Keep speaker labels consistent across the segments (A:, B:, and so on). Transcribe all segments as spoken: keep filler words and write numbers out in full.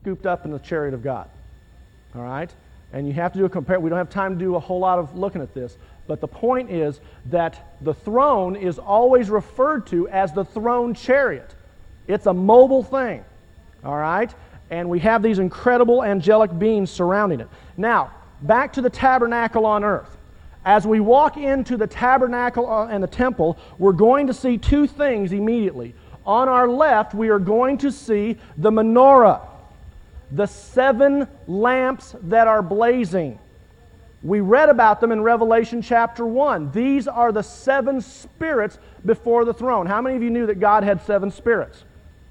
A: scooped up in the chariot of God. All right? And you have to do a compare. We don't have time to do a whole lot of looking at this. But the point is that the throne is always referred to as the throne chariot. It's a mobile thing. All right? And we have these incredible angelic beings surrounding it. Now, back to the tabernacle on earth. As we walk into the tabernacle and the temple, we're going to see two things immediately. On our left, we are going to see the menorah, the seven lamps that are blazing. We read about them in Revelation chapter one. These are the seven spirits before the throne. How many of you knew that God had seven spirits?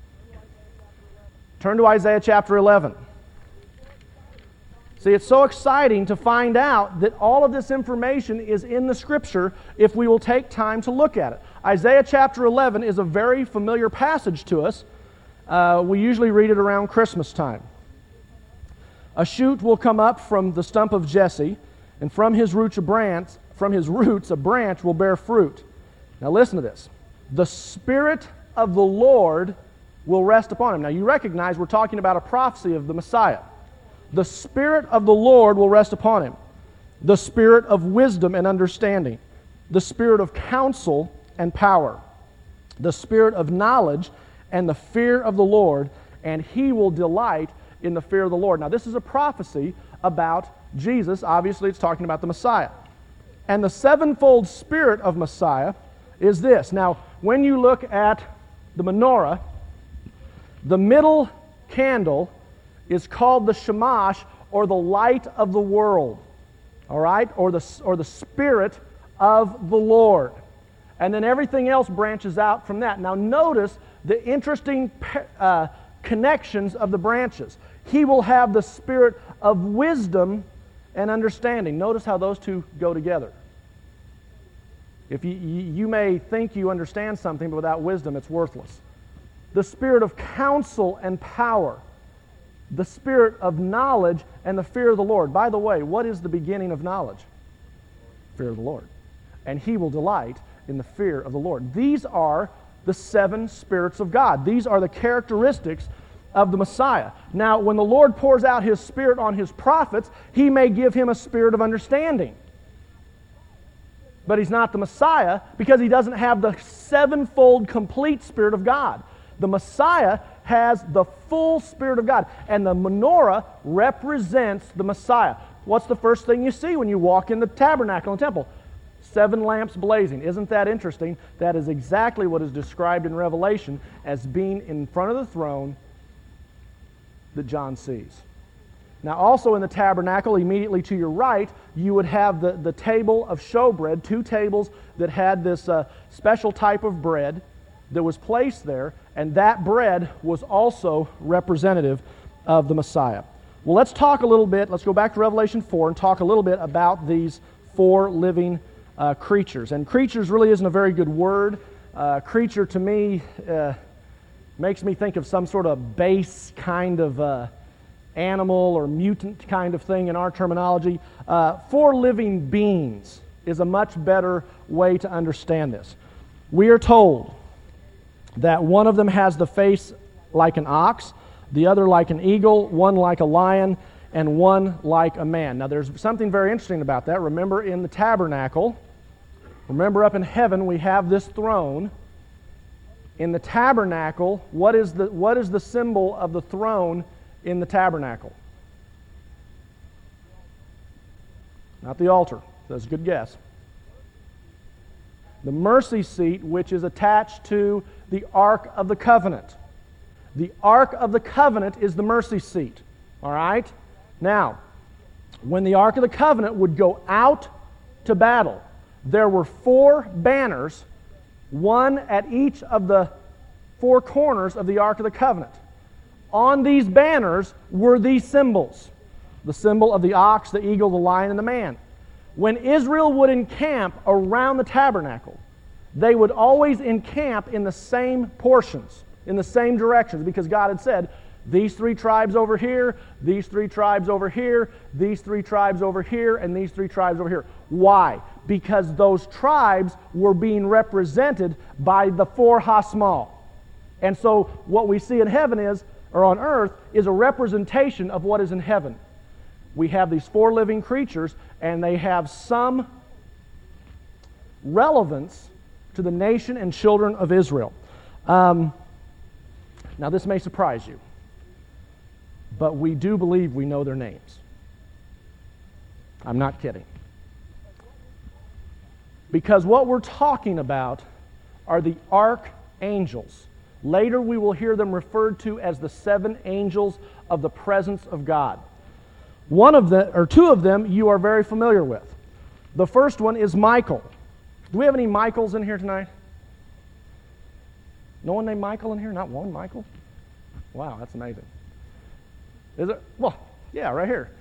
A: Turn to Isaiah chapter eleven. See, it's so exciting to find out that all of this information is in the Scripture if we will take time to look at it. Isaiah chapter eleven is a very familiar passage to us. Uh, we usually read it around Christmas time. A shoot will come up from the stump of Jesse, and from his roots a branch, from his roots a branch will bear fruit. Now listen to this. The Spirit of the Lord will rest upon him. Now you recognize we're talking about a prophecy of the Messiah. The Spirit of the Lord will rest upon him. The Spirit of wisdom and understanding. The Spirit of counsel and power. The Spirit of knowledge and the fear of the Lord. And he will delight in the fear of the Lord. Now this is a prophecy about Jesus. Obviously it's talking about the Messiah. And the sevenfold Spirit of Messiah is this. Now when you look at the menorah, the middle candle is called the Shamash, or the light of the world, all right, or the, or the Spirit of the Lord. And then everything else branches out from that. Now notice the interesting uh, connections of the branches. He will have the Spirit of wisdom and understanding. Notice how those two go together. If you, you may think you understand something, but without wisdom it's worthless. The Spirit of counsel and power. The Spirit of knowledge and the fear of the Lord. By the way, what is the beginning of knowledge? Fear of the Lord. And he will delight in the fear of the Lord. These are the seven spirits of God. These are the characteristics of the Messiah. Now, when the Lord pours out his Spirit on his prophets, he may give him a spirit of understanding. But he's not the Messiah because he doesn't have the sevenfold complete Spirit of God. The Messiah has the full Spirit of God. And the menorah represents the Messiah. What's the first thing you see when you walk in the tabernacle and temple? Seven lamps blazing. Isn't that interesting? That is exactly what is described in Revelation as being in front of the throne that John sees. Now also in the tabernacle, immediately to your right, you would have the, the table of showbread, two tables that had this uh, special type of bread that was placed there, and that bread was also representative of the Messiah. Well, let's talk a little bit, let's go back to Revelation four and talk a little bit about these four living uh, creatures. And creatures really isn't a very good word. Uh, creature to me uh, makes me think of some sort of base kind of uh, animal or mutant kind of thing in our terminology. Uh, four living beings is a much better way to understand this. We are told that one of them has the face like an ox, the other like an eagle, one like a lion, and one like a man. Now there's something very interesting about that. Remember in the tabernacle, remember up in heaven we have this throne. In the tabernacle, what is the, what is the symbol of the throne in the tabernacle? Not the altar. That's a good guess. The mercy seat, which is attached to the Ark of the Covenant. The Ark of the Covenant is the mercy seat. All right? Now, when the Ark of the Covenant would go out to battle, there were four banners, one at each of the four corners of the Ark of the Covenant. On these banners were these symbols. The symbol of the ox, the eagle, the lion, and the man. When Israel would encamp around the tabernacle, they would always encamp in the same portions, in the same directions, because God had said, these three tribes over here, these three tribes over here, these three tribes over here, and these three tribes over here. Why? Because those tribes were being represented by the four Hasmal. And so what we see in heaven is or on earth is a representation of what is in heaven. We have these four living creatures, and they have some relevance to the nation and children of Israel. Um, now, this may surprise you, but we do believe we know their names. I'm not kidding. Because what we're talking about are the archangels. Later we will hear them referred to as the seven angels of the presence of God. One of them, or two of them, you are very familiar with. The first one is Michael. Do we have any Michaels in here tonight? No one named Michael in here? Not one Michael? Wow, that's amazing. Is it? Well, yeah, right here.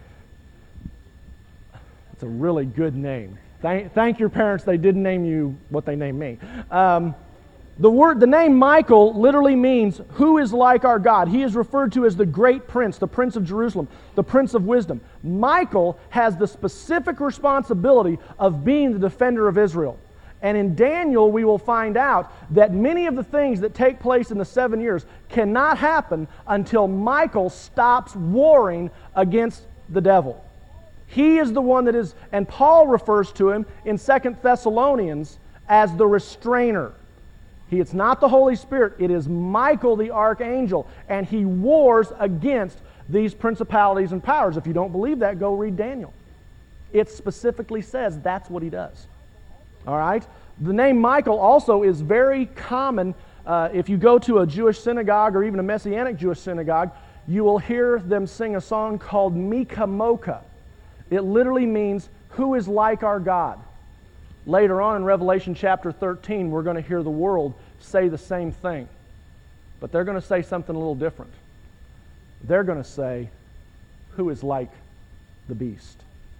A: It's a really good name. Thank, thank your parents, they didn't name you what they named me. Um, the word, the name Michael literally means who is like our God. He is referred to as the great prince, the prince of Jerusalem, the prince of wisdom. Michael has the specific responsibility of being the defender of Israel. And in Daniel, we will find out that many of the things that take place in the seven years cannot happen until Michael stops warring against the devil. He is the one that is, and Paul refers to him in Second Thessalonians as the restrainer. He, it's not the Holy Spirit, it is Michael the archangel, and he wars against these principalities and powers. If you don't believe that, go read Daniel. It specifically says that's what he does. All right? The name Michael also is very common. Uh, if you go to a Jewish synagogue or even a Messianic Jewish synagogue, you will hear them sing a song called Mika Mocha. It literally means, who is like our God? Later on in Revelation chapter thirteen, we're going to hear the world say the same thing. But they're going to say something a little different. They're going to say, who is like the beast?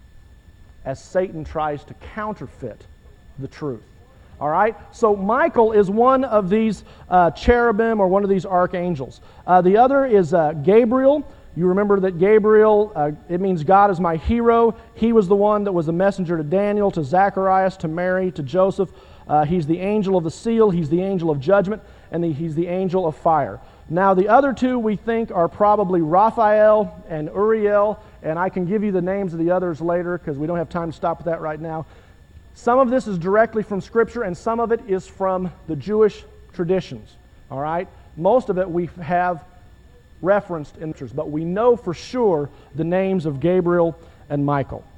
A: As Satan tries to counterfeit the truth. All right? So Michael is one of these uh, cherubim or one of these archangels. Uh, the other is uh, Gabriel. You remember that Gabriel, uh, it means God is my hero. He was the one that was the messenger to Daniel, to Zacharias, to Mary, to Joseph. Uh, he's the angel of the seal. He's the angel of judgment. And the, he's the angel of fire. Now, the other two we think are probably Raphael and Uriel. And I can give you the names of the others later because we don't have time to stop with that right now. Some of this is directly from Scripture, and some of it is from the Jewish traditions. All right? Most of it we have referenced in Scriptures, but we know for sure the names of Gabriel and Michael.